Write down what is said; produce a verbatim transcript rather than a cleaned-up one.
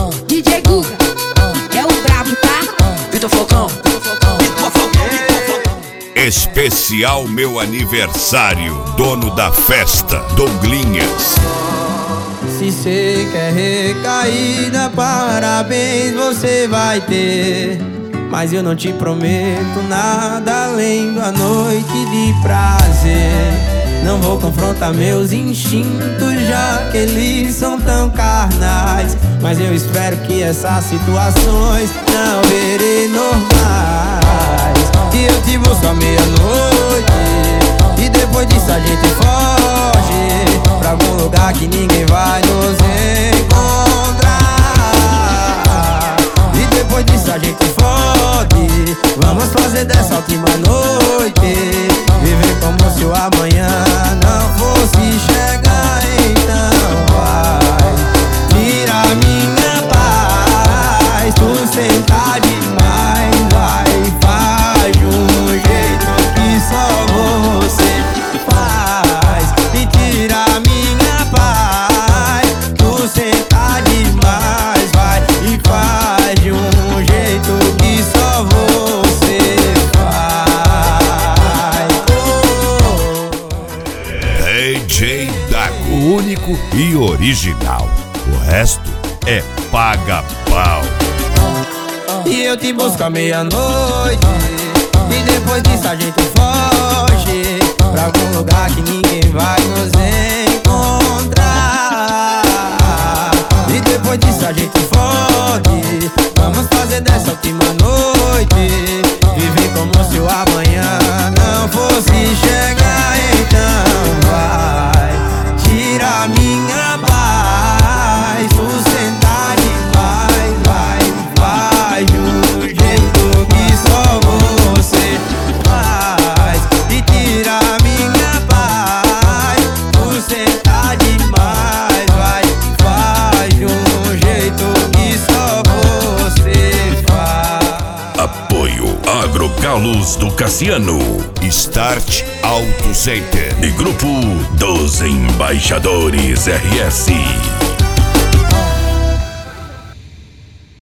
D J Guga, é o brabo, tá? Vitor Falcão. Especial meu aniversário, dono da festa, Douglinhas. Se cê quer recaída, parabéns você vai ter. Mas eu não te prometo nada além da noite de prazer. Não vou confrontar meus instintos, já que eles são tão carnais. Mas eu espero que essas situações não verem normais. E eu te busco à meia-noite, e depois disso a gente foge pra algum lugar que ninguém vai nos encontrar. E depois disso a gente fode, vamos fazer dessa última noite viver como se o amanhã não fosse chegar. Então vai, tira a minha paz, tu senta demais, vai, faz de um jeito que só você faz. E tira a minha paz, tu senta demais, vai, e faz de um jeito que só você faz. D J Dago, único e original. O resto é paga-pau. E eu te busco à meia-noite, e depois disso a gente foge pra algum lugar que ninguém vai nos encontrar. E depois disso a gente fode, vamos fazer dessa última noite viver como se o amanhã não fosse chegar. Então vai, tira a minha paz, tu senta demais, vai, faz de um jeito que só você faz. E tira a minha paz, tu senta demais, vai, faz de um jeito que só você faz. Apoio Agrocalos do Cassiano, Start Auto Center e Grupo dos Embaixadores R S.